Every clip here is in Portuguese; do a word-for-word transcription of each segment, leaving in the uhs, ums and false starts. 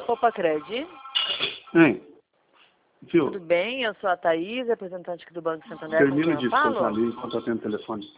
Opa, Cred. Hein? Viu? Tudo bem? Eu sou a Thaís, representante aqui do Banco Santander. Termina Com de quem eu falo? descontar ali enquanto eu atendo o telefone.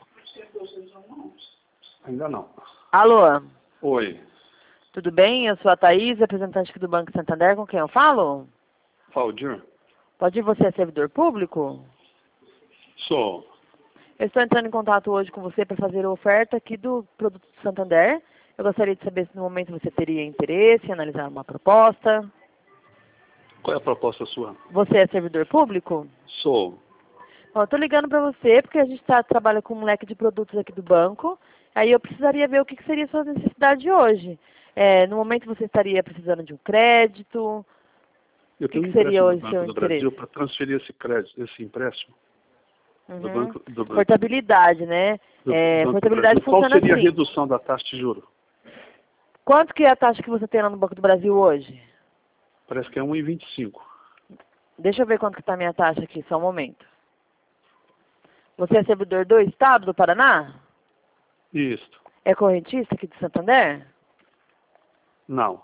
Ainda não. Alô? Oi. Tudo bem? Eu sou a Thaís, representante aqui do Banco Santander. Com quem eu falo? Valdir? Pode ir, você é servidor público? Sou. Eu estou entrando em contato hoje com você para fazer a oferta aqui do produto do Santander. Eu gostaria de saber se no momento você teria interesse em analisar uma proposta. Qual é a proposta sua? Você é servidor público? Sou. Bom, eu estou ligando para você porque a gente tá, trabalha com um leque de produtos aqui do banco. Aí eu precisaria ver o que, que seria a sua necessidade hoje. É, no momento você estaria precisando de um crédito. Eu O que, tenho que um seria empréstimo hoje do seu Banco do interesse? Brasil para transferir esse crédito, esse empréstimo Uhum. do Banco do, Banco- Portabilidade, né? do É, Banco do portabilidade Brasil. Qual funciona seria a assim. redução da taxa de juros? Quanto que é a taxa que você tem lá no Banco do Brasil hoje? Parece que é um vírgula vinte e cinco. Deixa eu ver quanto que está a minha taxa aqui, só um momento. Você é servidor do Estado do Paraná? Isso. É correntista aqui do Santander? Não.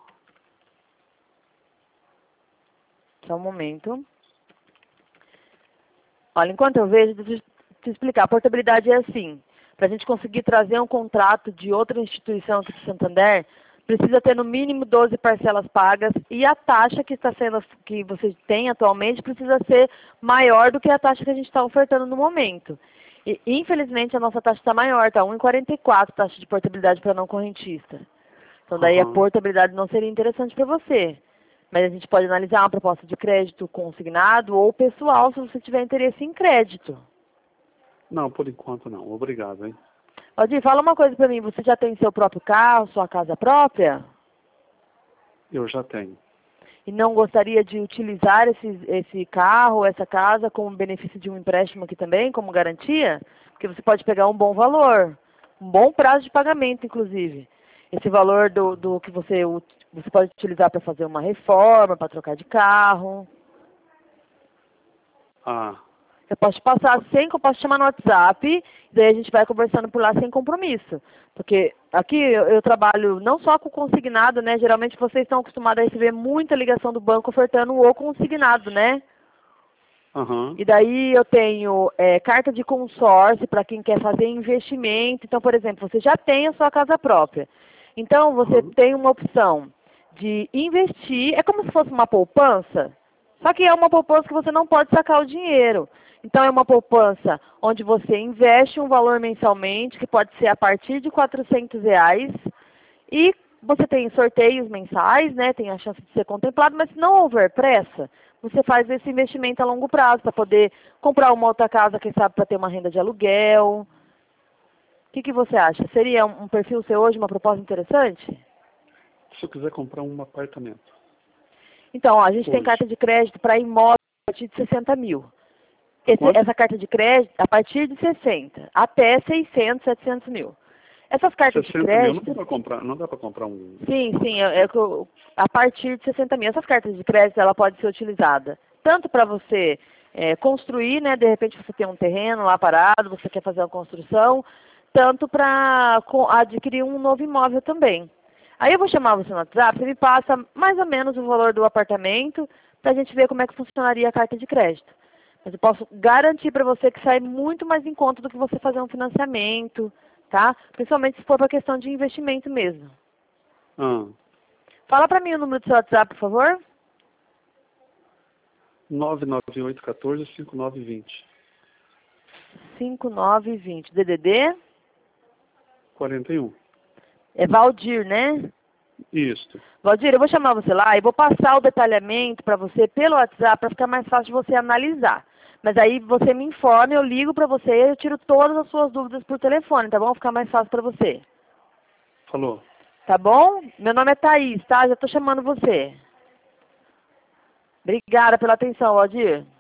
Só um momento. Olha, enquanto eu vejo, deixa eu te explicar. A portabilidade é assim. Para a gente conseguir trazer um contrato de outra instituição aqui do Santander, precisa ter no mínimo doze parcelas pagas e a taxa que está sendo, que você tem atualmente precisa ser maior do que a taxa que a gente está ofertando no momento. E, infelizmente, a nossa taxa está maior, está um vírgula quarenta e quatro taxa de portabilidade para não correntista. Então, daí a Uhum. portabilidade não seria interessante para você. Mas a gente pode analisar uma proposta de crédito consignado ou pessoal, se você tiver interesse em crédito. Não, por enquanto não. Obrigado, hein? Aldir, fala uma coisa para mim. Você já tem seu próprio carro, sua casa própria? Eu já tenho. E não gostaria de utilizar esse, esse carro, essa casa, como benefício de um empréstimo aqui também, como garantia? Porque você pode pegar um bom valor, um bom prazo de pagamento, inclusive. Esse valor do, do que você, ut- você pode utilizar para fazer uma reforma, para trocar de carro. Ah, Eu posso te passar sem, eu posso te chamar no WhatsApp, daí a gente vai conversando por lá sem compromisso. Porque aqui eu, eu trabalho não só com consignado, né? Geralmente vocês estão acostumados a receber muita ligação do banco ofertando o consignado, né? aham. E daí eu tenho é, carta de consórcio para quem quer fazer investimento. Então, por exemplo, você já tem a sua casa própria. Então, você Uhum. tem uma opção de investir, é como se fosse uma poupança, só que é uma poupança que você não pode sacar o dinheiro. Então, é uma poupança onde você investe um valor mensalmente, que pode ser a partir de quatrocentos reais, e você tem sorteios mensais, né? Tem a chance de ser contemplado, mas se não houver pressa, você faz esse investimento a longo prazo para poder comprar uma outra casa, quem sabe para ter uma renda de aluguel. O que, que você acha? Seria um um perfil seu hoje, uma proposta interessante? Se eu quiser comprar um apartamento. Então, ó, a gente tem Hoje. carta de crédito para imóvel a partir de sessenta mil. Pra Esse- quanto? essa carta de crédito, a partir de sessenta até seiscentos, setecentos mil. Essas cartas de sessenta mil não dá crédito, para comprar, não dá para comprar um sim, sim, é, é apartamento. que eu- a partir de sessenta mil. Essas cartas de crédito, ela pode ser utilizada tanto para você é, construir, né, de repente você tem um terreno lá parado, você quer fazer uma construção, tanto para adquirir um novo imóvel também. Aí eu vou chamar você no WhatsApp, você me passa mais ou menos o valor do apartamento, para a gente ver como é que funcionaria a carta de crédito. Mas eu posso garantir para você que sai muito mais em conta do que você fazer um financiamento, tá? Principalmente se for para questão de investimento mesmo. Ah, Fala para mim o número do seu WhatsApp, por favor. nove nove oito um quatro cinco nove dois zero. cinco nove dois zero. D D D? quarenta e um. É Valdir, né? Isso. Valdir, eu vou chamar você lá e vou passar o detalhamento para você pelo WhatsApp para ficar mais fácil de você analisar. Mas aí você me informa, eu ligo para você e eu tiro todas as suas dúvidas por telefone, tá bom? Ficar mais fácil para você. Falou. Tá bom? Meu nome é Thaís, tá? Já tô chamando você. Obrigada pela atenção, Valdir.